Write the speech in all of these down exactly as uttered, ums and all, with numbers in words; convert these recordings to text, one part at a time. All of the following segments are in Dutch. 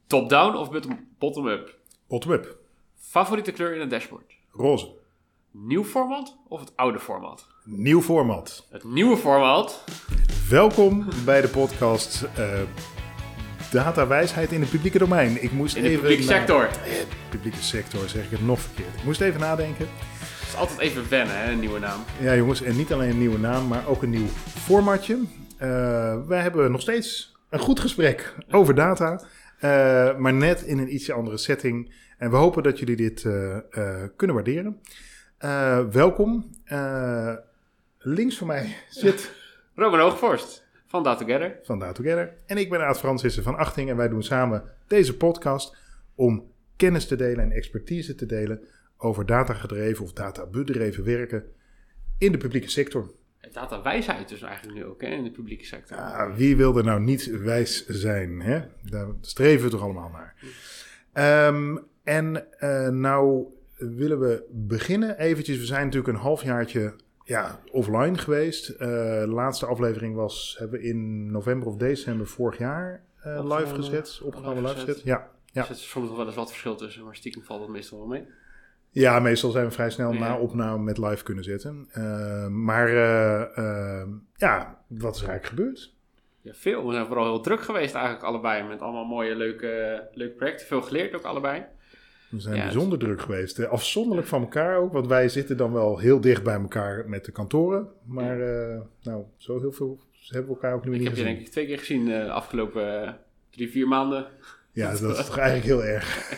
Top-down of bottom-up? Bottom-up. Favoriete kleur in het dashboard? Roze. Nieuw format of het oude format? Nieuw format. Het nieuwe format. Welkom bij de podcast uh, Datawijsheid in het publieke domein. Ik moest in de even publieke na- sector. Eh, publieke sector, zeg ik het nog verkeerd. Ik moest even nadenken. Het is altijd even wennen, hè, een nieuwe naam. Ja jongens, en niet alleen een nieuwe naam, maar ook een nieuw formatje. Uh, wij hebben nog steeds een goed gesprek over data, uh, maar net in een ietsje andere setting. En we hopen dat jullie dit uh, uh, kunnen waarderen. Uh, welkom. Uh, links van mij zit Robin Hoogvorst van Data Together. Van Data Together. En ik ben Aad Francissen van Achting. En wij doen samen deze podcast om kennis te delen en expertise te delen over datagedreven of databedreven werken in de publieke sector. Datawijsheid dus eigenlijk nu ook, hè, in de publieke sector. Ja, wie wil er nou niet wijs zijn? Hè? Daar streven we toch allemaal naar. Um, en uh, nou willen we beginnen eventjes. We zijn natuurlijk een halfjaartje ja, offline geweest. Uh, de laatste aflevering was, hebben we in november of december vorig jaar uh, Opgenomen, live gezet. Opgenomen live gezet. gezet. Ja, ja. Er zit soms nog wel eens wat verschil tussen, maar stiekem valt het meestal wel mee. Ja, meestal zijn we vrij snel Ja. na opname met live kunnen zetten. Uh, maar uh, uh, ja, wat is er eigenlijk gebeurd? Ja, veel. We zijn vooral heel druk geweest eigenlijk allebei. Met allemaal mooie, leuke, leuke projecten. Veel geleerd ook allebei. We zijn ja, bijzonder druk geweest. Uh, afzonderlijk van elkaar ook. Want wij zitten dan wel heel dicht bij elkaar met de kantoren. Maar uh, nou, zo heel veel hebben we elkaar ook nu niet Ik gezien. heb je denk ik twee keer gezien de uh, afgelopen uh, drie, vier maanden. Ja, dat is toch eigenlijk heel erg.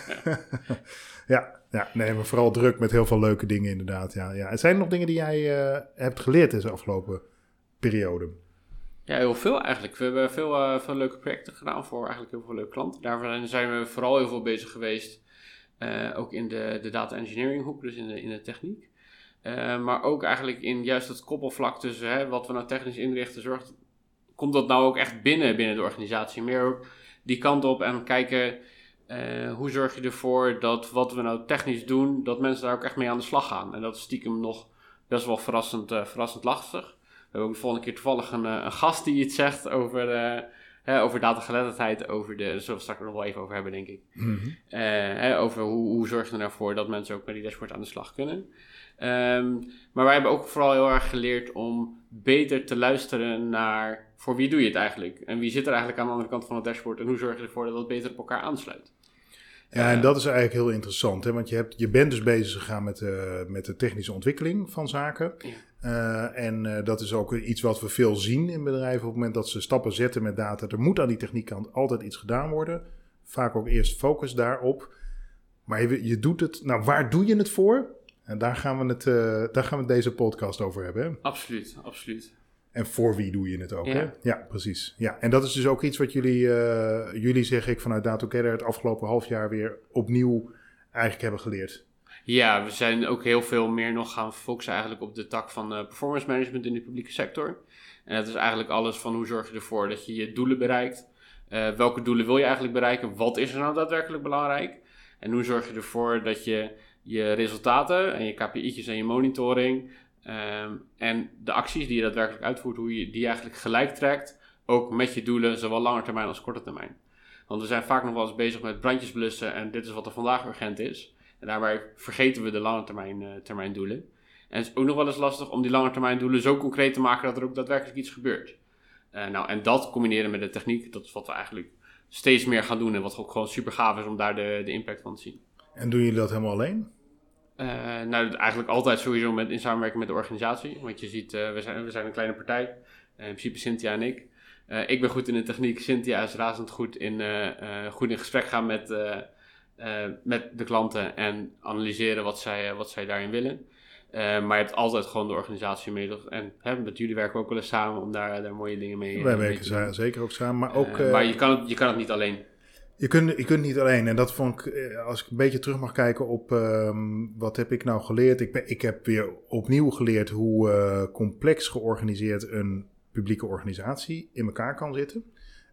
ja, ja, nee, maar vooral druk met heel veel leuke dingen inderdaad. Ja, ja. Zijn er nog dingen die jij uh, hebt geleerd deze afgelopen periode? Ja, heel veel eigenlijk. We hebben veel, uh, veel leuke projecten gedaan voor eigenlijk heel veel leuke klanten. Daarvoor zijn we vooral heel veel bezig geweest. Uh, ook in de, de data engineering hoek, dus in de, in de techniek. Uh, maar ook eigenlijk in juist het koppelvlak tussen hè, wat we nou technisch inrichten. Zorgt, komt dat nou ook echt binnen, binnen de organisatie? Meer ook die kant op en kijken uh, hoe zorg je ervoor dat wat we nou technisch doen, dat mensen daar ook echt mee aan de slag gaan. En dat is stiekem nog best wel verrassend, uh, verrassend lastig. We hebben ook de volgende keer toevallig een, een gast die iets zegt over, uh, hè, over datageletterdheid. Over de, daar zullen we straks nog wel even over hebben, denk ik. Mm-hmm. Uh, hè, over hoe, hoe zorg je er nou voor dat mensen ook met die dashboard aan de slag kunnen. Um, maar wij hebben ook vooral heel erg geleerd om beter te luisteren naar voor wie doe je het eigenlijk? En wie zit er eigenlijk aan de andere kant van het dashboard? En hoe zorg je ervoor dat dat beter op elkaar aansluit? Ja, en dat is eigenlijk heel interessant. Hè? Want je, hebt, je bent dus bezig gegaan met, uh, met de technische ontwikkeling van zaken. Ja. Uh, en uh, dat is ook iets wat we veel zien in bedrijven. Op het moment dat ze stappen zetten met data. Er moet aan die techniekkant altijd iets gedaan worden. Vaak ook eerst focus daarop. Maar je, je doet het... Nou, waar doe je het voor? En daar gaan we het, uh, daar gaan we deze podcast over hebben. Hè? Absoluut, absoluut. En voor wie doe je het ook, ja. hè? Ja, precies. Ja, en dat is dus ook iets wat jullie, uh, jullie zeg ik, vanuit Data Together het afgelopen half jaar weer opnieuw eigenlijk hebben geleerd. Ja, we zijn ook heel veel meer nog gaan focussen eigenlijk op de tak van uh, performance management in de publieke sector. En dat is eigenlijk alles van hoe zorg je ervoor dat je je doelen bereikt. Uh, welke doelen wil je eigenlijk bereiken? Wat is er nou daadwerkelijk belangrijk? En hoe zorg je ervoor dat je je resultaten en je K P I'tjes en je monitoring... Um, en de acties die je daadwerkelijk uitvoert, hoe je die eigenlijk gelijk trekt, ook met je doelen, zowel lange termijn als korte termijn. Want we zijn vaak nog wel eens bezig met brandjes blussen en dit is wat er vandaag urgent is. En daarbij vergeten we de lange termijn, uh, termijn doelen. En het is ook nog wel eens lastig om die lange termijn doelen zo concreet te maken dat er ook daadwerkelijk iets gebeurt. Uh, nou, en dat combineren met de techniek, dat is wat we eigenlijk steeds meer gaan doen en wat ook gewoon super gaaf is om daar de, de impact van te zien. En doen jullie dat helemaal alleen? Uh, nou, eigenlijk altijd sowieso met, in samenwerking met de organisatie. Want je ziet, uh, we, zijn, we zijn een kleine partij. Uh, in principe Cynthia en ik. Uh, ik ben goed in de techniek. Cynthia is razend goed in, uh, uh, goed in gesprek gaan met, uh, uh, met de klanten. En analyseren wat zij, uh, wat zij daarin willen. Uh, maar je hebt altijd gewoon de organisatie mee. En hè, met jullie werken we ook wel eens samen om daar, daar mooie dingen mee, Wij mee werken te doen. zeker ook samen. Maar, ook, uh, uh, maar je, kan het, je kan het niet alleen. Je kunt, je kunt niet alleen. En dat vond ik, als ik een beetje terug mag kijken op um, wat heb ik nou geleerd. Ik, ben, ik heb weer opnieuw geleerd hoe uh, complex georganiseerd een publieke organisatie in elkaar kan zitten.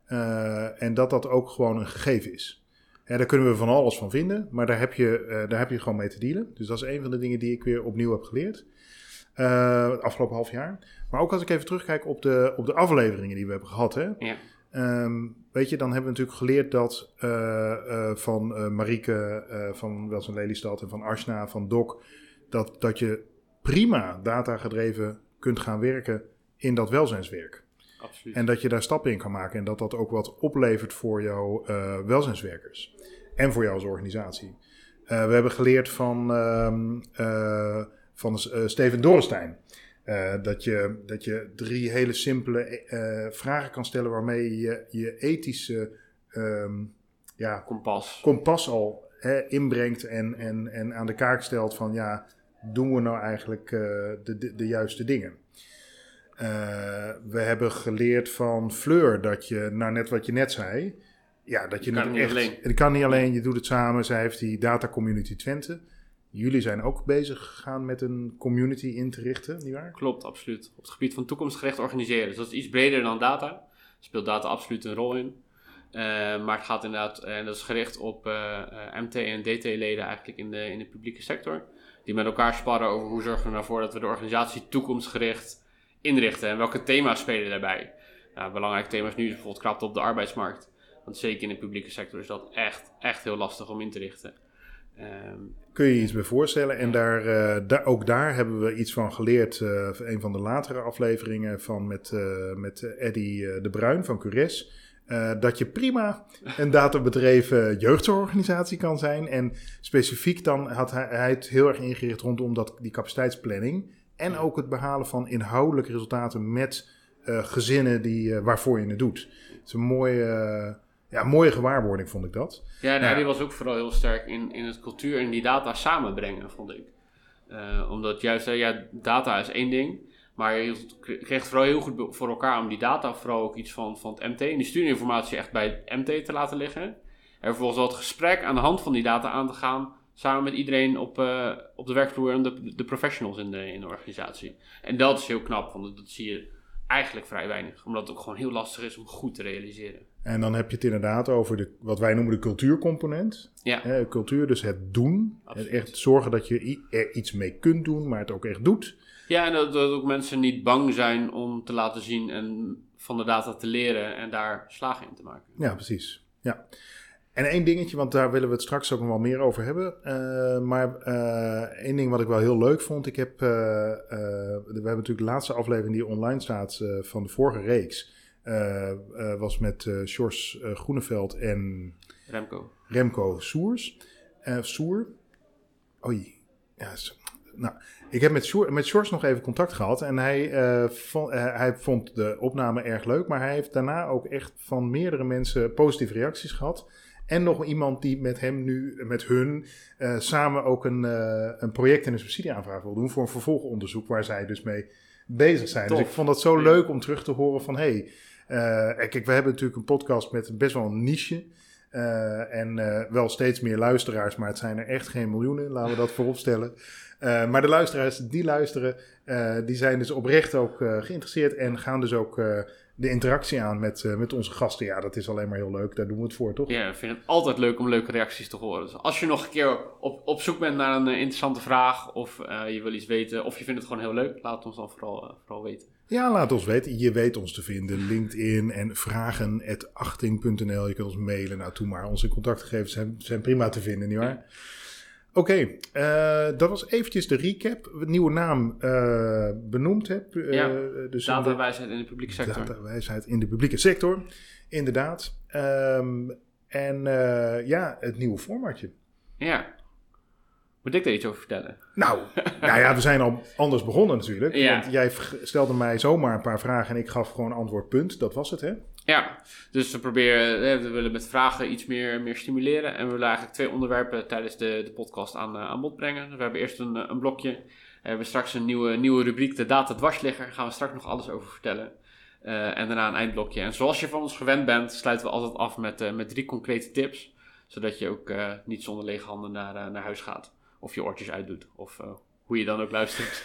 Uh, en dat dat ook gewoon een gegeven is. Ja, daar kunnen we van alles van vinden, maar daar heb, je, uh, daar heb je gewoon mee te dealen. Dus dat is een van de dingen die ik weer opnieuw heb geleerd. Uh, het afgelopen half jaar. Maar ook als ik even terugkijk op de, op de afleveringen die we hebben gehad. Hè? Ja. Um, weet je, dan hebben we natuurlijk geleerd dat uh, uh, van uh, Marieke, uh, van Welzijn Lelystad en van Ashna, van Doc, dat, dat je prima datagedreven kunt gaan werken in dat welzijnswerk. Absoluut. En dat je daar stappen in kan maken en dat dat ook wat oplevert voor jouw uh, welzijnswerkers en voor jou als organisatie. Uh, we hebben geleerd van, uh, uh, van uh, Steven Dorrestein. Uh, dat, je, dat je drie hele simpele uh, vragen kan stellen waarmee je je ethische um, ja, kompas. kompas al hè, inbrengt en, en, en aan de kaak stelt van ja, doen we nou eigenlijk uh, de, de, de juiste dingen. Uh, we hebben geleerd van Fleur dat je, nou net wat je net zei, ja, dat je, je kan niet niet echt, alleen. Het kan niet alleen, je doet het samen. Zij heeft die Data Community Twente. Jullie zijn ook bezig gegaan met een community in te richten, nietwaar? Klopt, absoluut. Op het gebied van toekomstgericht organiseren. Dus dat is iets breder dan data. Daar speelt data absoluut een rol in. Uh, maar het gaat inderdaad, en uh, dat is gericht op uh, uh, M T en D T-leden eigenlijk in de, in de publieke sector. Die met elkaar sparren over hoe zorgen we ervoor dat we de organisatie toekomstgericht inrichten. En welke thema's spelen daarbij. Nou, belangrijke thema's nu is bijvoorbeeld krapte op de arbeidsmarkt. Want zeker in de publieke sector is dat echt, echt heel lastig om in te richten. Um, Kun je je iets bij voorstellen? En daar, uh, daar, ook daar hebben we iets van geleerd. Uh, een van de latere afleveringen van met, uh, met Eddy uh, de Bruin van Cures. Uh, dat je prima een databedreven jeugdzorgorganisatie kan zijn. En specifiek dan had hij, hij het heel erg ingericht rondom dat, die capaciteitsplanning. En ook het behalen van inhoudelijke resultaten met uh, gezinnen die, uh, waarvoor je het doet. Het is een mooie... Uh, Ja, mooie gewaarwording vond ik dat. Ja, nou, ja. die was ook vooral heel sterk in, in het cultuur en die data samenbrengen, vond ik. Uh, omdat juist, uh, ja, data is één ding, maar je kreeg vooral heel goed voor elkaar om die data vooral ook iets van, van het M T en die stuurinformatie echt bij het M T te laten liggen. En vervolgens wel het gesprek aan de hand van die data aan te gaan, samen met iedereen op, uh, op de werkvloer en de, de professionals in de, in de organisatie. En dat is heel knap, want dat zie je eigenlijk vrij weinig, omdat het ook gewoon heel lastig is om goed te realiseren. En dan heb je het inderdaad over de, wat wij noemen de cultuurcomponent. Ja. Eh, cultuur, dus het doen. Het echt zorgen dat je er iets mee kunt doen, maar het ook echt doet. Ja, en dat, dat ook mensen niet bang zijn om te laten zien en van de data te leren en daar slagen in te maken. Ja, precies. Ja. En één dingetje, want daar willen we het straks ook nog wel meer over hebben. Uh, maar uh, één ding wat ik wel heel leuk vond. Ik heb, uh, uh, we hebben natuurlijk de laatste aflevering die online staat uh, van de vorige reeks. Uh, uh, was met uh, Sjors uh, Groeneveld en Remco, Remco Soers. Uh, Soer. Oei. Ja, so, nou, ik heb met Sjors, met Sjors nog even contact gehad. En hij, uh, vond, uh, hij vond de opname erg leuk. Maar hij heeft daarna ook echt van meerdere mensen positieve reacties gehad. En nog iemand die met hem nu, met hun, uh, samen ook een, uh, een project en een subsidieaanvraag wil doen voor een vervolgonderzoek waar zij dus mee bezig zijn. Tof. Dus ik vond dat zo leuk om terug te horen van, hé, hey, uh, kijk, we hebben natuurlijk een podcast met best wel een niche uh, en uh, wel steeds meer luisteraars, maar het zijn er echt geen miljoenen, laten we dat voorop stellen. Uh, maar de luisteraars die luisteren, uh, die zijn dus oprecht ook uh, geïnteresseerd en gaan dus ook uh, de interactie aan met, uh, met onze gasten. Ja, dat is alleen maar heel leuk. Daar doen we het voor, toch? Ja, ik vind het altijd leuk om leuke reacties te horen. Dus als je nog een keer op, op zoek bent naar een uh, interessante vraag of uh, je wil iets weten of je vindt het gewoon heel leuk, laat het ons dan vooral, uh, vooral weten. Ja, laat ons weten. Je weet ons te vinden. LinkedIn en vragen at achting punt n l. Je kunt ons mailen. Nou, toe maar. Onze contactgegevens zijn, zijn prima te vinden, nietwaar? Ja. Oké, okay, uh, dat was eventjes de recap. De nieuwe naam uh, benoemd heb. Uh, ja, dus datawijsheid in de publieke sector. Datawijsheid in de publieke sector, inderdaad. Um, en uh, ja, het nieuwe formatje. Ja. Moet ik daar iets over vertellen? Nou, nou ja, we zijn al anders begonnen natuurlijk. Ja. Want jij stelde mij zomaar een paar vragen en ik gaf gewoon antwoord punt. Dat was het, hè? Ja, dus we proberen, we willen met vragen iets meer, meer stimuleren. En we willen eigenlijk twee onderwerpen tijdens de, de podcast aan, aan bod brengen. We hebben eerst een, een blokje. We hebben straks een nieuwe, nieuwe rubriek, de data dwarsligger. Daar gaan we straks nog alles over vertellen. Uh, en daarna een eindblokje. En zoals je van ons gewend bent, sluiten we altijd af met, uh, met drie concrete tips. Zodat je ook uh, niet zonder lege handen naar, uh, naar huis gaat. Of je oortjes uitdoet. Of uh, hoe je dan ook luistert.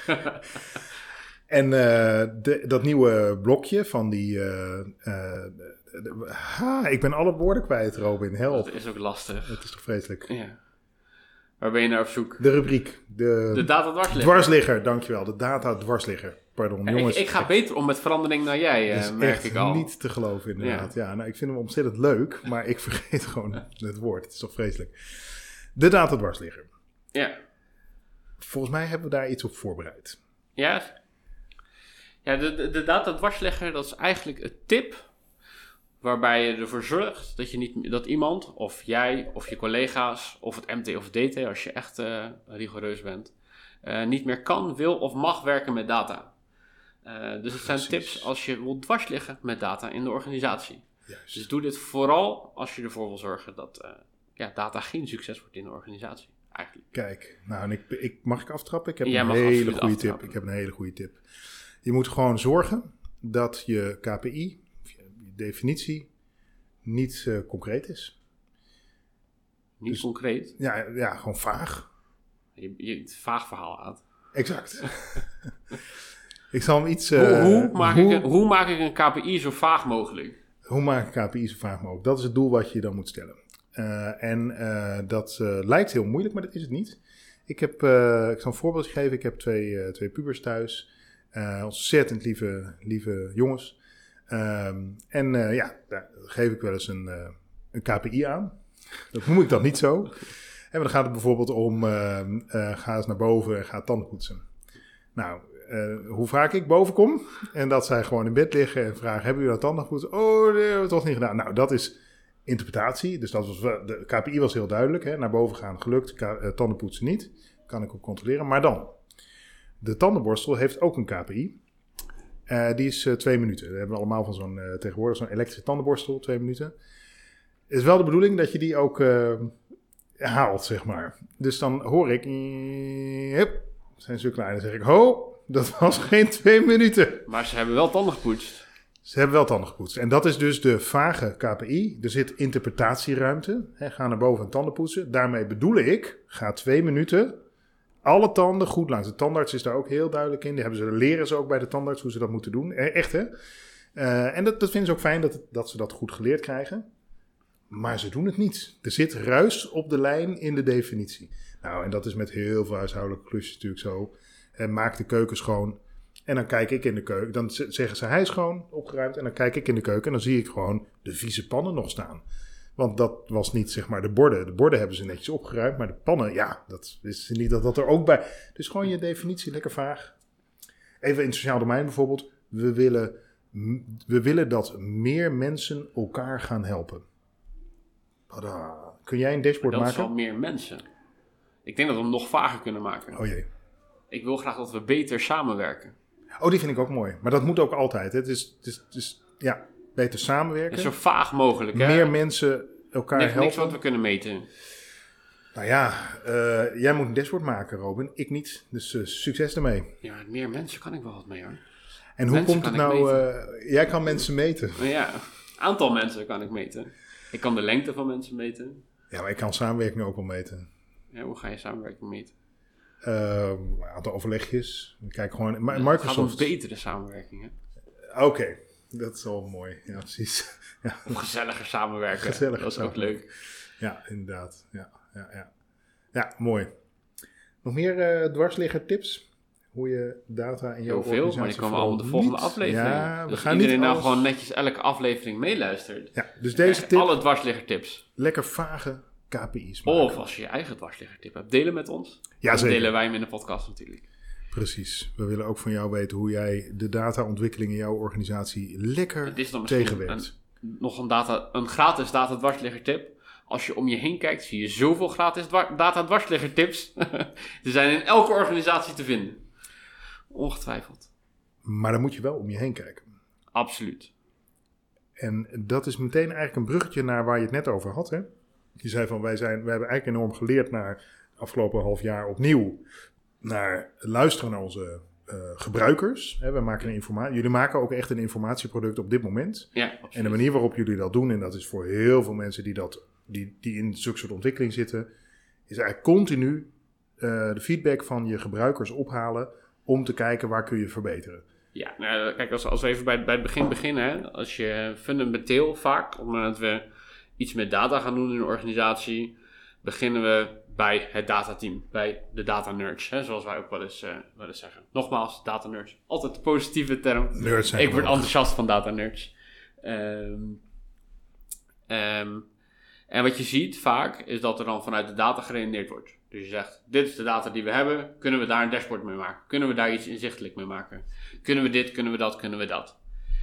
En uh, de, dat nieuwe blokje van die... Uh, uh, de, de, ha, ik ben alle woorden kwijt, Robin. Help. Dat is ook lastig. Het is toch vreselijk. Ja. Waar ben je naar op zoek? De rubriek. De, de data dwarsligger. Dwarsligger, dankjewel. De data dwarsligger. Pardon, ja, jongens. Ik, ik ga beter om met verandering dan jij, uh, merk echt ik al. Niet te geloven, inderdaad. Ja. Ja, nou, ik vind hem ontzettend leuk, maar ik vergeet gewoon het woord. Het is toch vreselijk. De data dwarsligger. Ja. Volgens mij hebben we daar iets op voorbereid. Ja. Ja, de, de, de data dwarsligger, dat is eigenlijk een tip waarbij je ervoor zorgt dat, je niet, dat iemand, of jij, of je collega's, of het M T of D T, als je echt uh, rigoureus bent, uh, niet meer kan, wil of mag werken met data. Uh, dus het zijn Precies. tips als je wilt dwarsliggen met data in de organisatie. Juist. Dus doe dit vooral als je ervoor wil zorgen dat uh, ja, data geen succes wordt in de organisatie. Eigenlijk. Kijk, nou, en ik, ik, mag ik aftrappen? Ik heb Jij een hele goede tip. Ik heb een hele goede tip. Je moet gewoon zorgen dat je K P I, je definitie, niet uh, concreet is. Niet dus, concreet? Ja, ja, gewoon vaag. Je, je het vaag verhaal aan. Exact. Ik zal hem iets... Uh, hoe, hoe, maak hoe, ik een, hoe maak ik een K P I zo vaag mogelijk? Hoe maak ik een K P I zo vaag mogelijk? Dat is het doel wat je dan moet stellen. Uh, en uh, dat uh, lijkt heel moeilijk, maar dat is het niet. Ik heb, uh, ik zal een voorbeeld geven. Ik heb twee, uh, twee pubers thuis. Uh, ontzettend lieve, lieve jongens. Um, en uh, ja, daar geef ik wel eens een, uh, een K P I aan. Dat noem ik dan niet zo. En dan gaat het bijvoorbeeld om, uh, uh, ga eens naar boven en ga tanden poetsen. Nou, uh, hoe vaak ik boven kom en dat zij gewoon in bed liggen en vragen, hebben jullie dat tanden gepoetst? Oh, nee, hebben we toch niet gedaan. Nou, dat is interpretatie. Dus dat was, de K P I was heel duidelijk. Hè? Naar boven gaan gelukt, K- uh, tanden poetsen niet. Kan ik ook controleren. Maar dan, de tandenborstel heeft ook een K P I. Uh, die is uh, twee minuten. We hebben allemaal van zo'n uh, tegenwoordig zo'n elektrische tandenborstel, twee minuten. Het is wel de bedoeling dat je die ook uh, haalt, zeg maar. Dus dan hoor ik, hup, zijn ze klein. Dan zeg ik, ho, dat was geen twee minuten. Maar ze hebben wel tanden gepoetst. Ze hebben wel tanden gepoetst. En dat is dus de vage K P I. Er zit interpretatieruimte. Hè, ga naar boven en tanden poetsen. Daarmee bedoel ik, ga twee minuten alle tanden goed langs. De tandarts is daar ook heel duidelijk in. Die hebben ze, leren ze ook bij de tandarts hoe ze dat moeten doen. Echt, hè? Uh, en dat, dat vinden ze ook fijn dat, dat ze dat goed geleerd krijgen. Maar ze doen het niet. Er zit ruis op de lijn in de definitie. Nou, en dat is met heel veel huishoudelijke klusjes natuurlijk zo. En maak de keuken schoon. En dan kijk ik in de keuken. Dan zeggen ze, hij is schoon, opgeruimd. En dan kijk ik in de keuken en dan zie ik gewoon de vieze pannen nog staan. Want dat was niet, zeg maar, de borden. De borden hebben ze netjes opgeruimd. Maar de pannen, ja, dat is niet dat dat er ook bij. Dus gewoon je definitie lekker vaag. Even in het sociaal domein bijvoorbeeld. We willen, we willen dat meer mensen elkaar gaan helpen. Tada. Kun jij een dashboard dat maken? Dat is wel meer mensen. Ik denk dat we hem nog vager kunnen maken. Oh jee. Ik wil graag dat we beter samenwerken. Oh, die vind ik ook mooi. Maar dat moet ook altijd. Hè? Het is, het is, het is ja, beter samenwerken. Zo vaag mogelijk. Hè? Meer mensen elkaar niks, helpen. Niks wat we kunnen meten. Nou ja, uh, jij moet een dashboard maken, Robin. Ik niet. Dus uh, succes ermee. Ja, meer mensen kan ik wel wat mee, hoor. En hoe mensen komt het nou... Uh, jij kan mensen meten. Ja, aantal mensen kan ik meten. Ik kan de lengte van mensen meten. Ja, maar ik kan samenwerking ook wel meten. Ja, hoe ga je samenwerking meten? Uh, een aantal overlegjes. Kijk gewoon... Ja, Microsoft... Het gaat om betere samenwerking, hè? Oké, okay. Dat is wel mooi. Ja, precies. Ja. Of gezelliger samenwerken. Gezelliger dat is ook leuk. Ja, inderdaad. Ja, ja, ja. Ja, mooi. Nog meer uh, dwarsligger tips? Hoe je data in jouw Heel veel, maar die komen allemaal de volgende niet. aflevering. Ja, we dus gaan iedereen niet nou alles... gewoon netjes elke aflevering meeluistert. Ja, dus deze tip... Alle dwarsligger tips. Lekker vage K P I's maken. Of als je je eigen dwarsligger tip hebt, delen met ons. Ja, dan zeker. delen wij hem in de podcast natuurlijk. Precies. We willen ook van jou weten hoe jij de dataontwikkeling in jouw organisatie lekker tegenwerkt. Een, nog een, data, een gratis data dwarsligger tip. Als je om je heen kijkt, zie je zoveel gratis dwa- data dwarsligger tips. Ze zijn in elke organisatie te vinden. Ongetwijfeld. Maar dan moet je wel om je heen kijken. Absoluut. En dat is meteen eigenlijk een bruggetje naar waar je het net over had. Hè? Je zei van, wij, zijn, wij hebben eigenlijk enorm geleerd naar het afgelopen half jaar opnieuw naar luisteren naar onze uh, gebruikers. Hè, we maken een informa- jullie maken ook echt een informatieproduct op dit moment. Ja, absoluut. En de manier waarop jullie dat doen, en dat is voor heel veel mensen die, dat, die, die in zulke soort ontwikkeling zitten, is eigenlijk continu uh, de feedback van je gebruikers ophalen om te kijken waar kun je verbeteren. Ja, nou, kijk, als, als we even bij, bij het begin beginnen, hè, als je fundamenteel vaak, op het moment dat we iets met data gaan doen in een organisatie, beginnen we bij het datateam, bij de data nerds, hè, zoals wij ook wel eens, uh, wel eens zeggen. Nogmaals, data nerds, altijd een positieve term. Nerds zijn Ik word gewoon. enthousiast van data nerds. Um, um, en wat je ziet vaak, is dat er dan vanuit de data geredeneerd wordt. Dus je zegt, dit is de data die we hebben, kunnen we daar een dashboard mee maken? Kunnen we daar iets inzichtelijk mee maken? Kunnen we dit, kunnen we dat, kunnen we dat?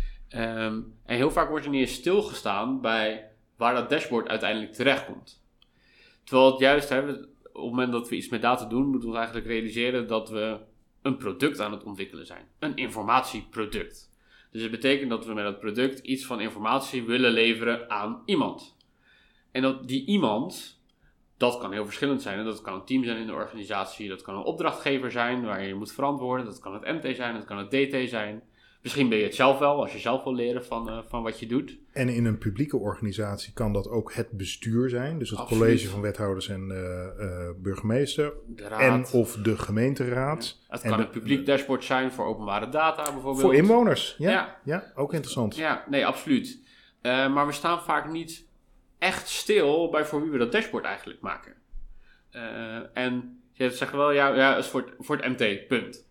Um, en heel vaak wordt er niet eens stilgestaan bij waar dat dashboard uiteindelijk terechtkomt. Terwijl het juist, hè, op het moment dat we iets met data doen, moeten we ons eigenlijk realiseren dat we een product aan het ontwikkelen zijn. Een informatieproduct. Dus het betekent dat we met dat product iets van informatie willen leveren aan iemand. En dat die iemand, dat kan heel verschillend zijn. Dat kan een team zijn in de organisatie, dat kan een opdrachtgever zijn waar je moet verantwoorden, dat kan het M T zijn, dat kan het D T zijn. Misschien ben je het zelf wel, als je zelf wil leren van, uh, van wat je doet. En in een publieke organisatie kan dat ook het bestuur zijn. Dus het Absoluut. college van wethouders en uh, uh, burgemeester. De raad. En of de gemeenteraad. Ja. Het en kan de, een publiek dashboard zijn voor openbare data bijvoorbeeld. Voor inwoners, ja. Ja, ja ook interessant. Ja, nee, absoluut. Uh, maar we staan vaak niet echt stil bij voor wie we dat dashboard eigenlijk maken. Uh, en je zegt wel, ja, ja is voor het, voor het M T, punt.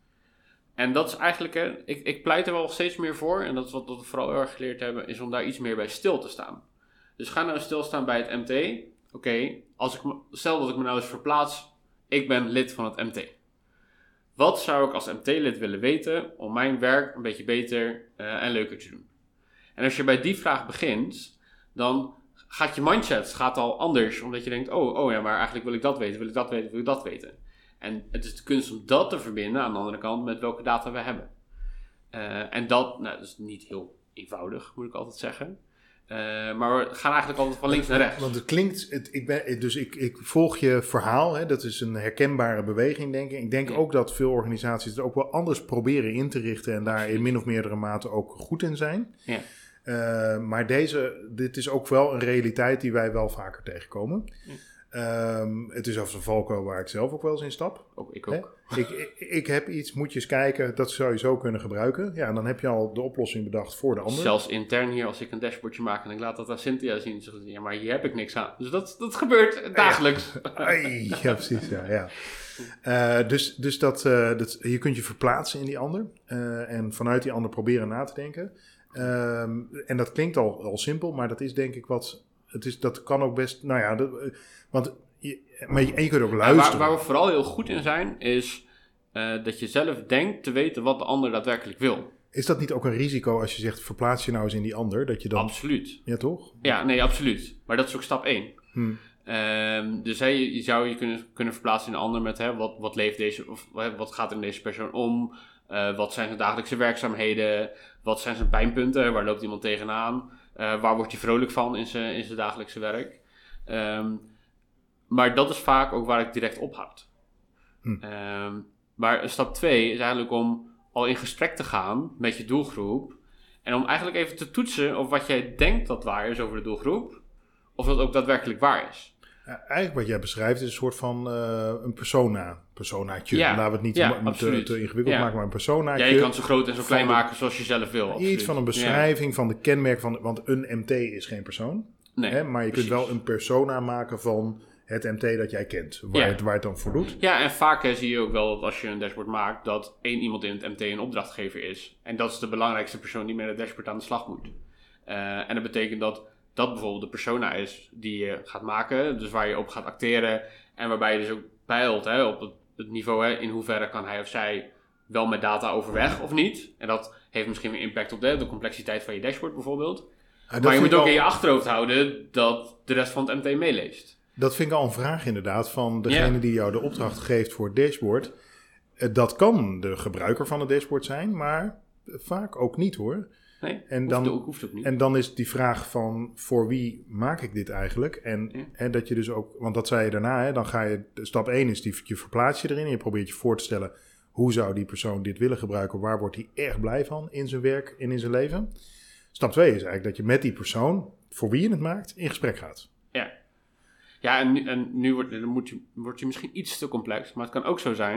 En dat is eigenlijk, hè, ik, ik pleit er wel steeds meer voor, en dat is wat we vooral heel erg geleerd hebben, is om daar iets meer bij stil te staan. Dus ga nou stilstaan bij het M T. Oké, okay, als ik me, stel dat ik me nou eens verplaats, ik ben lid van het M T. Wat zou ik als M T-lid willen weten om mijn werk een beetje beter uh, en leuker te doen? En als je bij die vraag begint, dan gaat je mindset gaat al anders, omdat je denkt, oh, oh ja, maar eigenlijk wil ik dat weten, wil ik dat weten, wil ik dat weten. En het is de kunst om dat te verbinden aan de andere kant met welke data we hebben. Uh, en dat, nou, dat is niet heel eenvoudig, moet ik altijd zeggen. Uh, maar we gaan eigenlijk altijd van links naar rechts. Want het klinkt, het, ik ben, dus ik, ik volg je verhaal, hè, dat is een herkenbare beweging, denk ik. Ik denk ja. ook dat veel organisaties het ook wel anders proberen in te richten en daar in min of meerdere mate ook goed in zijn. Ja. Uh, maar deze, dit is ook wel een realiteit die wij wel vaker tegenkomen. Ja. Um, het is als een valkuil waar ik zelf ook wel eens in stap. Ook, ik ook. ik, ik, ik heb iets, moet je eens kijken, dat zou je zo kunnen gebruiken. Ja, en dan heb je al de oplossing bedacht voor de ander. Zelfs intern hier, als ik een dashboardje maak en ik laat dat aan Cynthia zien, zegt ze, ja, maar hier heb ik niks aan. Dus dat, dat gebeurt dagelijks. Ja, Ai, ja precies. Ja, ja. Uh, dus dus dat, uh, dat, je kunt je verplaatsen in die ander uh, en vanuit die ander proberen na te denken. Um, en dat klinkt al, al simpel, maar dat is denk ik wat... Het is, dat kan ook best, nou ja, dat, want je, maar je, en je kunt ook luisteren. Ja, waar, waar we vooral heel goed in zijn, is uh, dat je zelf denkt te weten wat de ander daadwerkelijk wil. Is dat niet ook een risico als je zegt, verplaats je nou eens in die ander? Dat je dan... Absoluut. Ja, toch? Ja, nee, absoluut. Maar dat is ook stap één. Hmm. Um, dus hey, je zou je kunnen, kunnen verplaatsen in een ander met, hè, wat, wat leeft deze, of wat gaat er in deze persoon om? Uh, wat zijn zijn dagelijkse werkzaamheden? Wat zijn zijn pijnpunten? Waar loopt iemand tegenaan? Uh, waar wordt hij vrolijk van in zijn, in zijn dagelijkse werk? Um, maar dat is vaak ook waar ik direct ophoud. Hm. Um, maar stap twee is eigenlijk om al in gesprek te gaan met je doelgroep. En om eigenlijk even te toetsen of wat jij denkt dat waar is over de doelgroep. Of dat ook daadwerkelijk waar is. Ja, eigenlijk wat jij beschrijft is een soort van uh, een persona. Personaatje. Ja, Laten we het niet ja, te, te, te ingewikkeld ja. maken, maar een personaatje. Ja, je kan het zo groot en zo klein de, maken zoals je zelf wil. Absoluut. Iets van een beschrijving ja. van de kenmerk van... Want een M T is geen persoon. Nee, hè, maar je precies. kunt wel een persona maken van het M T dat jij kent. Waar, ja. het, waar het dan voor doet. Ja, en vaak hè, zie je ook wel dat als je een dashboard maakt... dat één iemand in het M T een opdrachtgever is. En dat is de belangrijkste persoon die met het dashboard aan de slag moet. Uh, en dat betekent dat dat bijvoorbeeld de persona is die je gaat maken. Dus waar je op gaat acteren. En waarbij je dus ook peilt hè, op het, het niveau... Hè, in hoeverre kan hij of zij wel met data overweg of niet. En dat heeft misschien weer impact op de, de complexiteit van je dashboard bijvoorbeeld. Ja, maar je moet ook al... in je achterhoofd houden dat de rest van het M T meeleest. Dat vind ik al een vraag inderdaad van degene yeah. die jou de opdracht geeft voor het dashboard. Dat kan de gebruiker van het dashboard zijn, maar vaak ook niet hoor. Nee, en hoeft, dan, ook, hoeft ook niet. En dan is die vraag van voor wie maak ik dit eigenlijk? En, ja. en dat je dus ook, want dat zei je daarna, hè, dan ga je, stap één is die, je verplaats je erin en je probeert je voor te stellen hoe zou die persoon dit willen gebruiken, waar wordt hij erg blij van in zijn werk en in zijn leven. Stap twee is eigenlijk dat je met die persoon, voor wie je het maakt, in gesprek gaat. Ja, ja en nu, en nu wordt, dan moet je, wordt je misschien iets te complex, maar het kan ook zo zijn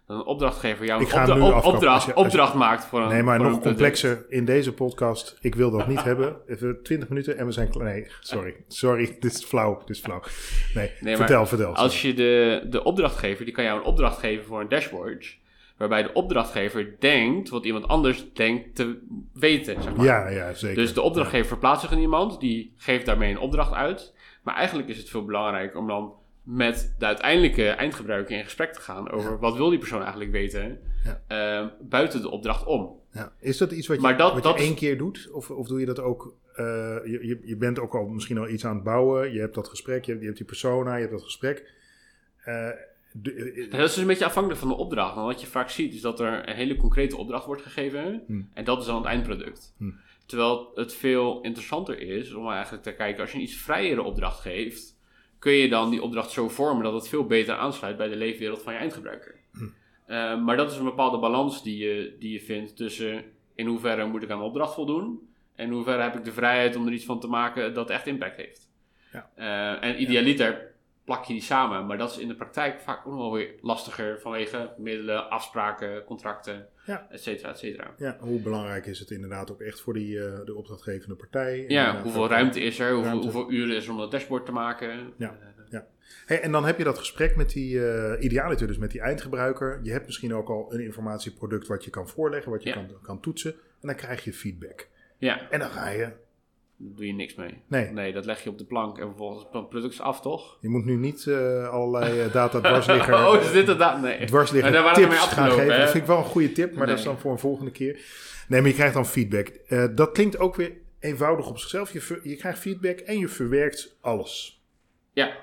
dat een opdrachtgever jou Ik een ga opdra- nu op- afkappen. opdracht, Als je- als je- opdracht maakt voor een Nee, maar voor nog een product. complexer in deze podcast. Ik wil dat niet hebben. Even twintig minuten en we zijn klaar. Nee, sorry. Sorry, dit is flauw. Dit is flauw. Nee, Nee, vertel, maar vertel. Als je de, de opdrachtgever, die kan jou een opdracht geven voor een dashboard, waarbij de opdrachtgever denkt wat iemand anders denkt te weten, zeg maar. Ja, ja, zeker. Dus de opdrachtgever verplaatst zich in iemand, die geeft daarmee een opdracht uit. Maar eigenlijk is het veel belangrijker om dan met de uiteindelijke eindgebruiker in gesprek te gaan over Ja. wat wil die persoon eigenlijk weten, Ja. eh, buiten de opdracht om. Ja. Is dat iets wat je, Maar dat- wat dat je is- één keer doet? Of, of doe je dat ook... eh, je, je, je bent ook al misschien al iets aan het bouwen. Je hebt dat gesprek, je hebt, je hebt die persona, je hebt dat gesprek. Eh, de- eh, Dat is dus een beetje afhankelijk van de opdracht. Want wat je vaak ziet is dat er een hele concrete opdracht wordt gegeven. Hmm. En dat is dan het eindproduct. Hmm. Terwijl het veel interessanter is om eigenlijk te kijken, als je een iets vrijere opdracht geeft, kun je dan die opdracht zo vormen dat het veel beter aansluit bij de leefwereld van je eindgebruiker. Hmm. Uh, maar dat is een bepaalde balans die je, die je vindt tussen in hoeverre moet ik aan de opdracht voldoen en in hoeverre heb ik de vrijheid om er iets van te maken dat echt impact heeft. Ja. Uh, en idealiter plak je die samen, maar dat is in de praktijk vaak ook nog wel weer lastiger vanwege middelen, afspraken, contracten, Ja. et cetera, et cetera. ja, hoe belangrijk is het inderdaad ook echt voor die, uh, de opdrachtgevende partij? Ja, Inderdaad hoeveel ook- ruimte is er, hoeveel, ruimte. hoeveel uren is er om dat dashboard te maken. Ja. Uh, Hey, en dan heb je dat gesprek met die, uh, idealiter dus met die eindgebruiker. Je hebt misschien ook al een informatieproduct wat je kan voorleggen, wat je Ja. kan, kan toetsen. En dan krijg je feedback. ja, En dan ga je... daar doe je niks mee. Nee, Nee, dat leg je op de plank en vervolgens het product is af, toch? je moet nu niet uh, allerlei uh, data dwarsligger, oh, is dit het da- Nee. dwarsligger Maar daar waren we tips mee gaan afgelopen, geven. hè? Dat vind ik wel een goede tip, maar Nee. dat is dan voor een volgende keer. Nee, maar je krijgt dan feedback. Uh, dat klinkt ook weer eenvoudig op zichzelf. Je, ver, je krijgt feedback en je verwerkt alles. Ja.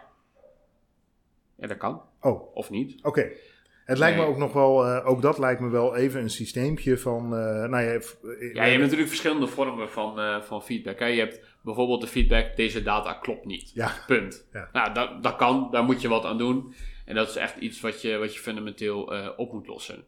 Ja, dat kan. Oh, Of niet. oké. Okay. Het lijkt Nee. me ook nog wel, uh, ook dat lijkt me wel even een systeempje van, uh, nou ja... f- Ja, je hebt natuurlijk verschillende vormen van, uh, van feedback. Hè. Je hebt bijvoorbeeld de feedback, deze data klopt niet. Ja. Punt. Ja. Nou, dat, dat kan, daar moet je wat aan doen. En dat is echt iets wat je, wat je fundamenteel uh, op moet lossen.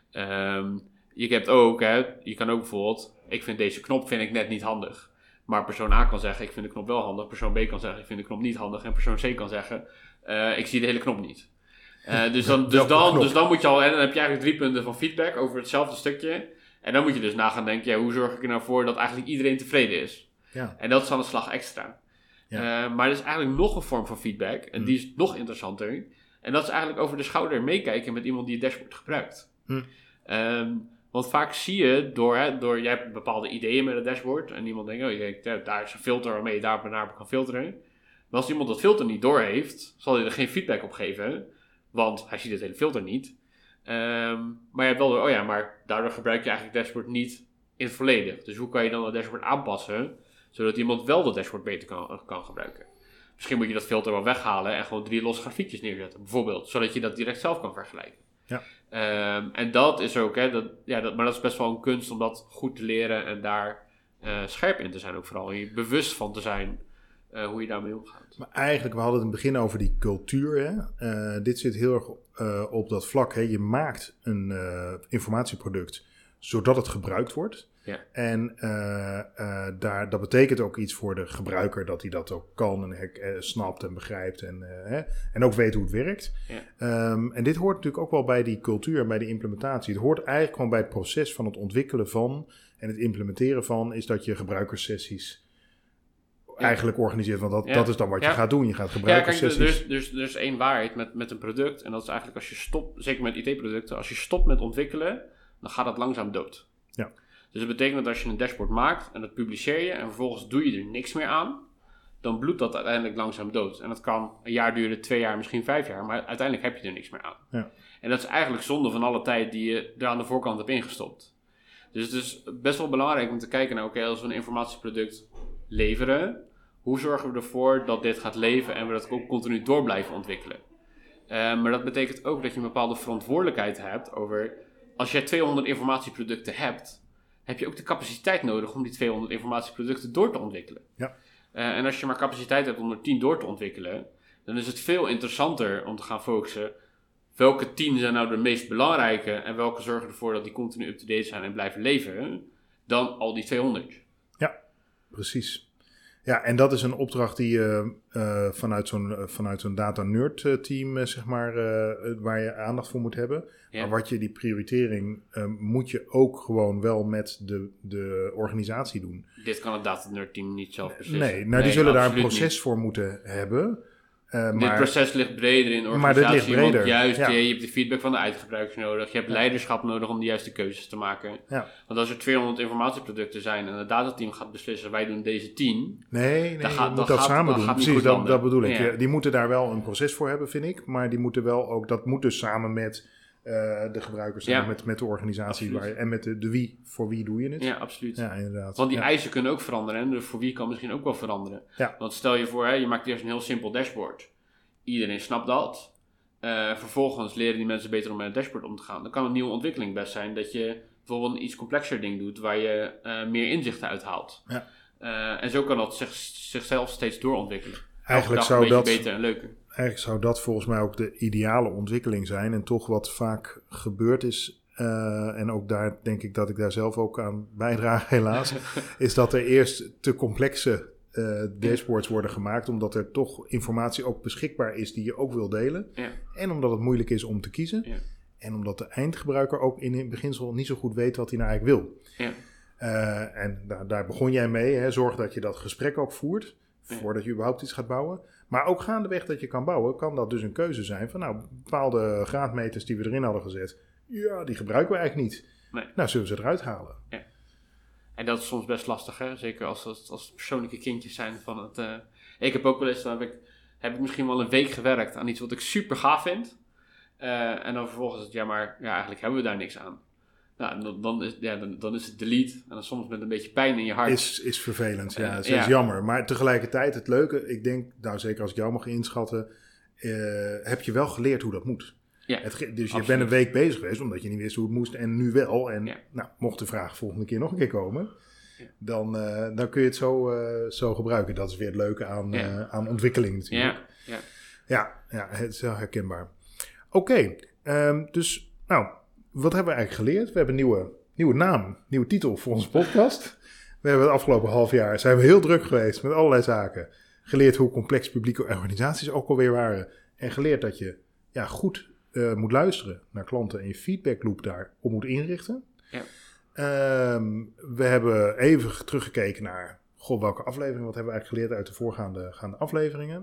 Um, je hebt ook, hè, je kan ook bijvoorbeeld, ik vind deze knop vind ik net niet handig. Maar persoon A kan zeggen, ik vind de knop wel handig. Persoon B kan zeggen, ik vind de knop niet handig. En persoon C kan zeggen, uh, ik zie de hele knop niet. Uh, dus, dan, dus, dan, dus dan moet je al, en dan heb je eigenlijk drie punten van feedback over hetzelfde stukje. En dan moet je dus na gaan denken, ja, hoe zorg ik er nou voor dat eigenlijk iedereen tevreden is? Ja. En dat is dan een slag extra. Ja. Uh, maar er is eigenlijk nog een vorm van feedback. En hmm. die is nog interessanter. En dat is eigenlijk over de schouder meekijken met iemand die het dashboard gebruikt. Hmm. Um, want vaak zie je door, hè, door, jij hebt bepaalde ideeën met het dashboard. En iemand denkt, oh, je denkt, ja, daar is een filter waarmee je daar naar kan filteren. Maar als iemand dat filter niet doorheeft, zal hij er geen feedback op geven. Want hij ziet het hele filter niet. Um, maar je hebt wel door, oh ja, maar daardoor gebruik je eigenlijk het dashboard niet in het volledig. Dus hoe kan je dan het dashboard aanpassen, zodat iemand wel dat dashboard beter kan, kan gebruiken? Misschien moet je dat filter wel weghalen en gewoon drie losse grafiekjes neerzetten, bijvoorbeeld. Zodat je dat direct zelf kan vergelijken. Ja. Um, en dat is ook, hè, dat, ja, dat, maar dat is best wel een kunst om dat goed te leren en daar uh, scherp in te zijn ook vooral. En je bewust van te zijn uh, hoe je daarmee omgaat. Maar eigenlijk, we hadden het in het begin over die cultuur. Hè? Uh, dit zit heel erg uh, op dat vlak. Hè? Je maakt een uh, informatieproduct zodat het gebruikt wordt. Ja. En uh, uh, daar, dat betekent ook iets voor de gebruiker, dat hij dat ook kan en hek, uh, snapt en begrijpt en, uh, hè, en ook weet hoe het werkt. Ja. Um, en dit hoort natuurlijk ook wel bij die cultuur en bij de implementatie. Het hoort eigenlijk gewoon bij het proces van het ontwikkelen van en het implementeren van, is dat je gebruikersessies ja. eigenlijk organiseert. Want dat, ja. dat is dan wat je ja. gaat doen. Je gaat gebruikersessies... Ja, kijk, er is, er is één waarheid met, met een product. En dat is eigenlijk als je stopt, zeker met I T-producten, als je stopt met ontwikkelen, dan gaat het langzaam dood. Ja. Dus dat betekent dat als je een dashboard maakt en dat publiceer je en vervolgens doe je er niks meer aan, dan bloedt dat uiteindelijk langzaam dood. En dat kan een jaar duren, twee jaar, misschien vijf jaar, maar uiteindelijk heb je er niks meer aan. Ja. En dat is eigenlijk zonde van alle tijd die je er aan de voorkant hebt ingestopt. Dus het is best wel belangrijk om te kijken naar, oké, okay, als we een informatieproduct leveren, hoe zorgen we ervoor dat dit gaat leven en we dat ook continu door blijven ontwikkelen. Uh, maar dat betekent ook dat je een bepaalde verantwoordelijkheid hebt over, als jij tweehonderd informatieproducten hebt, heb je ook de capaciteit nodig om die tweehonderd informatieproducten door te ontwikkelen. Ja. Uh, en als je maar capaciteit hebt om er tien door te ontwikkelen, dan is het veel interessanter om te gaan focussen, welke tien zijn nou de meest belangrijke en welke zorgen ervoor dat die continu up-to-date zijn en blijven leven, dan al die tweehonderd. Ja, precies. Ja, en dat is een opdracht die je uh, uh, vanuit zo'n, uh, vanuit zo'n data nerd uh, team, uh, zeg maar, uh, waar je aandacht voor moet hebben. Ja. Maar wat je, die prioritering, uh, moet je ook gewoon wel met de, de organisatie doen. Dit kan het data nerd team niet zelf beslissen. Nee, nou, nee, die zullen daar een proces niet. voor moeten hebben. Uh, Dit maar, proces ligt breder in de organisatie. Maar dit ligt breder. Want juist, ja. je, je hebt de feedback van de eindgebruikers nodig. Je hebt ja. leiderschap nodig om de juiste keuzes te maken. Ja. Want als er tweehonderd informatieproducten zijn en het datateam gaat beslissen, wij doen deze tien. Nee, nee dan je gaat, moet dan dat gaat, samen dan doen. Precies, dat, dat bedoel ik. Ja. Die moeten daar wel een proces voor hebben, vind ik. Maar die moeten wel ook, dat moet dus samen met uh, de gebruikers zijn, ja. met, met de organisatie waar je, en met de, de wie, voor wie doe je het. Ja, absoluut. Ja, inderdaad. Want die ja. eisen kunnen ook veranderen en de voor wie kan misschien ook wel veranderen. Ja. Want stel je voor, hè, je maakt eerst een heel simpel dashboard. Iedereen snapt dat. Uh, vervolgens leren die mensen beter om met het dashboard om te gaan. Dan kan een nieuwe ontwikkeling best zijn dat je bijvoorbeeld een iets complexer ding doet waar je uh, meer inzichten uithaalt. Ja. Uh, en zo kan dat zich, zichzelf steeds doorontwikkelen. Eigenlijk zou, dat, beter en leuker. eigenlijk zou dat volgens mij ook de ideale ontwikkeling zijn. En toch wat vaak gebeurd is, uh, en ook daar denk ik dat ik daar zelf ook aan bijdraag helaas, is dat er eerst te complexe Uh, dashboards worden gemaakt, omdat er toch informatie ook beschikbaar is die je ook wil delen. Ja. En omdat het moeilijk is om te kiezen. Ja. En omdat de eindgebruiker ook in het beginsel niet zo goed weet wat hij nou eigenlijk wil. Ja. Uh, en daar, daar begon jij mee. Hè? Zorg dat je dat gesprek ook voert, voordat je überhaupt iets gaat bouwen. Maar ook gaandeweg dat je kan bouwen, kan dat dus een keuze zijn van nou, bepaalde graadmeters die we erin hadden gezet, ja, die gebruiken we eigenlijk niet. Nee. Nou, zullen we ze eruit halen? Ja. En dat is soms best lastig, hè? Zeker als het, als het persoonlijke kindjes zijn van het... Uh... Ik heb ook wel eens, dan heb ik, heb ik misschien wel een week gewerkt aan iets wat ik super gaaf vind. Uh, en dan vervolgens het, ja maar, ja, eigenlijk hebben we daar niks aan. Nou, dan, dan, is, ja, dan, dan is het delete. En dan soms met een beetje pijn in je hart. Is, is vervelend, ja. Het is ja. jammer. Maar tegelijkertijd het leuke, ik denk, nou zeker als ik jou mag inschatten, uh, heb je wel geleerd hoe dat moet. Ja, het, dus je absoluut. bent een week bezig geweest omdat je niet wist hoe het moest en nu wel. En ja. nou, mocht de vraag volgende keer nog een keer komen, ja. dan, uh, dan kun je het zo, uh, zo gebruiken. Dat is weer het leuke aan, ja. uh, aan ontwikkeling natuurlijk. Ja, ja. ja, ja het is heel herkenbaar. Oké, okay, um, dus nou, wat hebben we eigenlijk geleerd? We hebben een nieuwe, nieuwe naam, nieuwe titel voor onze podcast. We hebben het afgelopen half jaar, zijn we heel druk geweest met allerlei zaken. Geleerd hoe complex publieke organisaties ook alweer waren. En geleerd dat je ja, goed uh, moet luisteren naar klanten en je feedbackloop daarop moet inrichten. Ja. Um, we hebben even teruggekeken naar, goh, welke afleveringen, wat hebben we eigenlijk geleerd uit de voorgaande gaande afleveringen.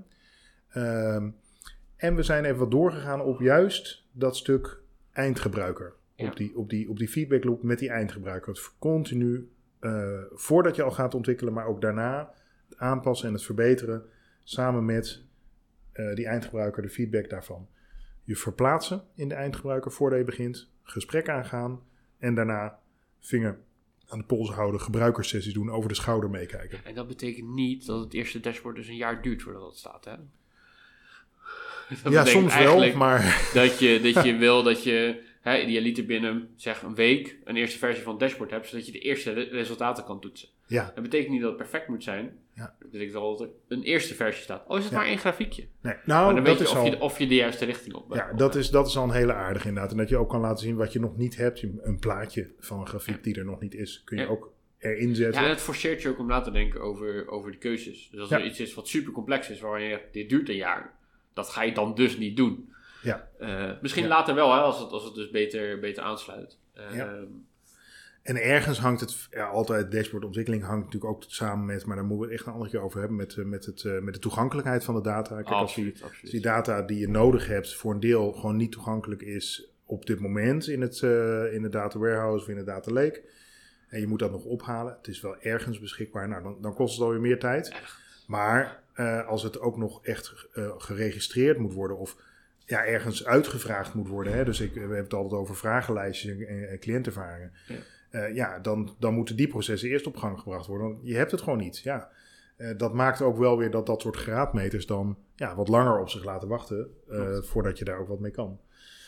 Um, en we zijn even wat doorgegaan op juist dat stuk eindgebruiker. Ja. Op, die, op, die, op die feedbackloop met die eindgebruiker. Het continu, uh, voordat je al gaat ontwikkelen, maar ook daarna het aanpassen en het verbeteren. Samen met uh, die eindgebruiker, de feedback daarvan. Je verplaatsen in de eindgebruiker voordat je begint. Gesprek aangaan. En daarna vinger aan de pols houden. Gebruikerssessies doen. Over de schouder meekijken. En dat betekent niet dat het eerste dashboard dus een jaar duurt voordat het staat, hè? Dat ja, soms wel, maar... Dat je, dat je wil dat je hè, idealiter binnen zeg een week een eerste versie van het dashboard hebt, zodat je de eerste re- resultaten kan toetsen. Ja. Dat betekent niet dat het perfect moet zijn. Ja. Dat betekent wel dat er een eerste versie staat. Oh, is het ja. maar één grafiekje? Nee. Nou, maar dan dat weet je is of, al... je of je de juiste richting op bent. Ja, dat is, dat is al een hele aardige inderdaad. En dat je ook kan laten zien wat je nog niet hebt. Een plaatje van een grafiek ja. die er nog niet is, kun je ja. ook erin zetten. Ja, en het forceert je ook om na te denken over, over de keuzes. Dus als ja. er iets is wat super complex is, waar je dit duurt een jaar, dat ga je dan dus niet doen. Ja. Uh, misschien ja. later wel, hè, als, het, als het dus beter, beter aansluit. Uh, ja. En ergens hangt het, ja, altijd dashboardontwikkeling hangt natuurlijk ook samen met, maar daar moeten we het echt een andere keer over hebben, met, met, het, uh, met de toegankelijkheid van de data. Kijk, absoluut, als, die, absoluut. als die data die je nodig hebt voor een deel gewoon niet toegankelijk is op dit moment in het, uh, in de data warehouse of in de data lake, en je moet dat nog ophalen, het is wel ergens beschikbaar, nou, dan, dan kost het alweer meer tijd. Echt? Maar uh, als het ook nog echt uh, geregistreerd moet worden of ja, ergens uitgevraagd moet worden. Hè? Dus ik, we hebben het altijd over vragenlijstjes en, en cliëntervaringen. Ja, uh, ja dan, dan moeten die processen eerst op gang gebracht worden. Want je hebt het gewoon niet. Ja. Uh, dat maakt ook wel weer dat dat soort graadmeters dan ja, wat langer op zich laten wachten. Uh, voordat je daar ook wat mee kan.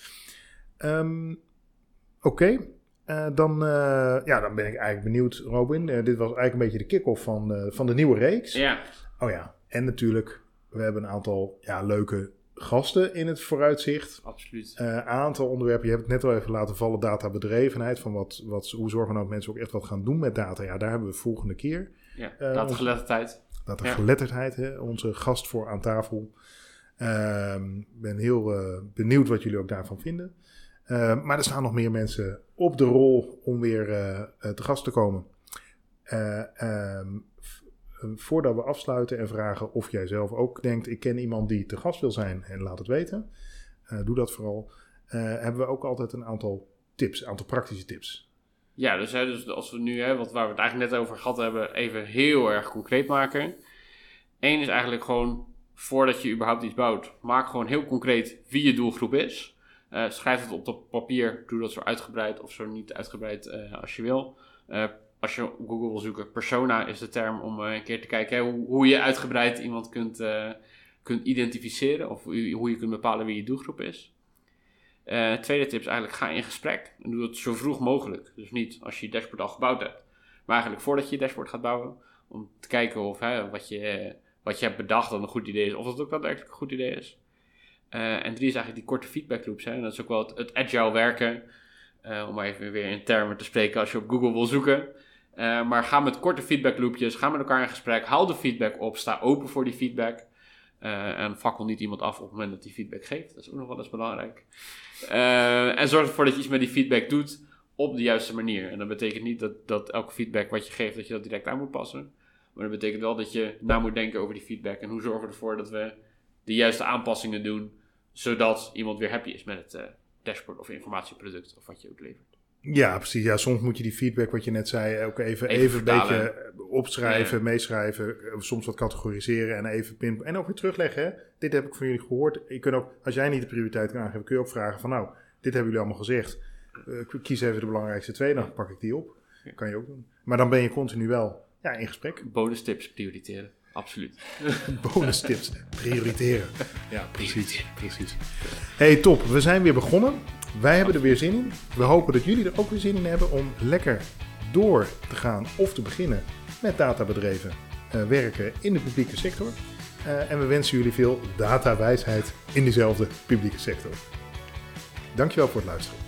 Um, Oké. Okay. Uh, dan, uh, ja, dan ben ik eigenlijk benieuwd, Robin. Uh, dit was eigenlijk een beetje de kick-off van, uh, van de nieuwe reeks. Ja. Oh ja. En natuurlijk, we hebben een aantal ja, leuke gasten in het vooruitzicht. Absoluut. Een uh, aantal onderwerpen. Je hebt het net al even laten vallen. Databedrevenheid. Van wat, wat, hoe zorgen we nou dat mensen ook echt wat gaan doen met data? Ja, daar hebben we volgende keer. Ja, uh, datageletterdheid. datageletterdheid, hè, onze gast voor aan tafel. Ik uh, ben heel uh, benieuwd wat jullie ook daarvan vinden. Uh, maar er staan nog meer mensen op de rol om weer uh, uh, te gast te komen. Uh, um, f- voordat we afsluiten en vragen of jij zelf ook denkt, ik ken iemand die te gast wil zijn en laat het weten. Uh, doe dat vooral. Uh, hebben we ook altijd een aantal tips, een aantal praktische tips. Ja, dus, hè, dus als we nu, hè, wat, waar we het eigenlijk net over gehad hebben, even heel erg concreet maken. Eén is eigenlijk gewoon, voordat je überhaupt iets bouwt, maak gewoon heel concreet wie je doelgroep is. Uh, schrijf het op dat papier, doe dat zo uitgebreid of zo niet uitgebreid uh, als je wil. Uh, als je op Google wil zoeken, persona is de term om uh, een keer te kijken hè, hoe, hoe je uitgebreid iemand kunt, uh, kunt identificeren of hoe, hoe je kunt bepalen wie je doelgroep is. Uh, tweede tip is eigenlijk, ga in gesprek en doe dat zo vroeg mogelijk. Dus niet als je je dashboard al gebouwd hebt, maar eigenlijk voordat je je dashboard gaat bouwen, om te kijken of hè, wat, je, wat je hebt bedacht dat een goed idee is, of dat ook daadwerkelijk een goed idee is. Uh, en drie is eigenlijk die korte feedback loops. Hè? En dat is ook wel het, het agile werken. Uh, om maar even weer in termen te spreken als je op Google wil zoeken. Uh, maar ga met korte feedback loopjes. Ga met elkaar in gesprek. Haal de feedback op. Sta open voor die feedback. Uh, en fakkel niet iemand af op het moment dat die feedback geeft. Dat is ook nog wel eens belangrijk. Uh, en zorg ervoor dat je iets met die feedback doet op de juiste manier. En dat betekent niet dat, dat elke feedback wat je geeft, dat je dat direct aan moet passen. Maar dat betekent wel dat je na moet denken over die feedback. En hoe zorgen we ervoor dat we de juiste aanpassingen doen, zodat iemand weer happy is met het uh, dashboard of informatieproduct of wat je ook levert. Ja, precies. Ja, soms moet je die feedback, wat je net zei, ook even, even, even een beetje opschrijven, ja. meeschrijven, soms wat categoriseren en even pin en ook weer terugleggen. Hè? Dit heb ik van jullie gehoord. Je kunt ook, als jij niet de prioriteit kan aangeven, kun je ook vragen van nou, dit hebben jullie allemaal gezegd. Uh, kies even de belangrijkste twee, dan pak ik die op. Ja. Kan je ook doen. Maar dan ben je continu wel ja, in gesprek. Bonus tips prioriteren. Absoluut. Bonus tips. Prioriteren. Ja, precies. precies. Hey, top. We zijn weer begonnen. Wij hebben er weer zin in. We hopen dat jullie er ook weer zin in hebben om lekker door te gaan of te beginnen met databedreven uh, werken in de publieke sector. Uh, en we wensen jullie veel datawijsheid in diezelfde publieke sector. Dankjewel voor het luisteren.